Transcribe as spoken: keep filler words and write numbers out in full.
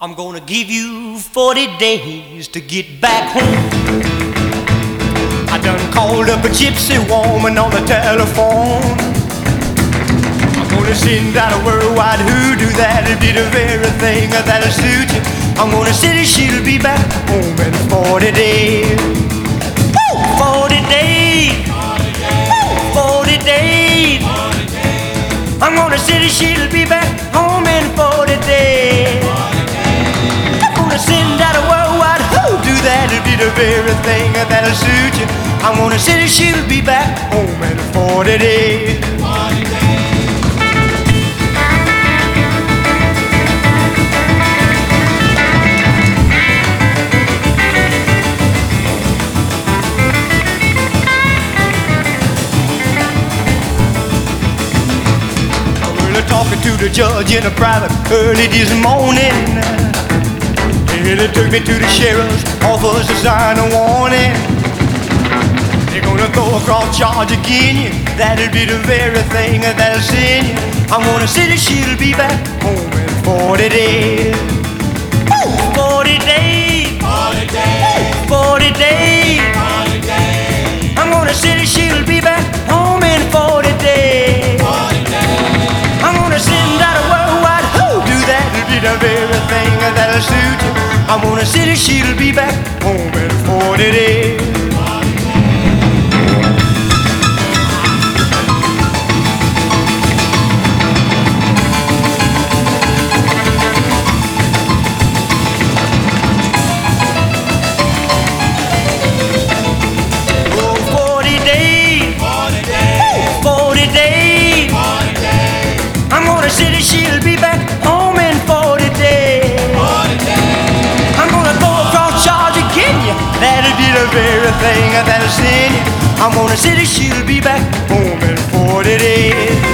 I'm gonna give you forty days to get back home. I done called up a gypsy woman on the telephone. I'm gonna send out a worldwide hoodoo that'll be the very thing that'll suit you. I'm gonna say she'll be back home in forty days. Woo! forty days. Woo! forty days. I'm gonna say she'll be back home in forty days. Send out a worldwide hoodoo that'll be the very thing that'll suit you. I'm gonna say that she'll be back home in forty days. forty days. I'm really talking to the judge in a private early this morning. And it took me to the sheriff's office to sign a warning. They're gonna throw a cross charge again. That'll be the very thing that'll send you. I'm gonna say that she'll be back home in forty days. Woo! forty days. forty days. forty days. forty days. I'm gonna say that she'll be back home in forty days. forty days. I'm gonna send out a worldwide hoodoo that'll be the very thing that'll suit you. I'm gonna say that she'll be back home in forty days. Oh, forty days. forty days. forty days. forty days. I'm gonna say that she'll be back home in forty days. forty days. That'll be the very thing that'll send you. I'm gonna say that she'll be back home in forty days.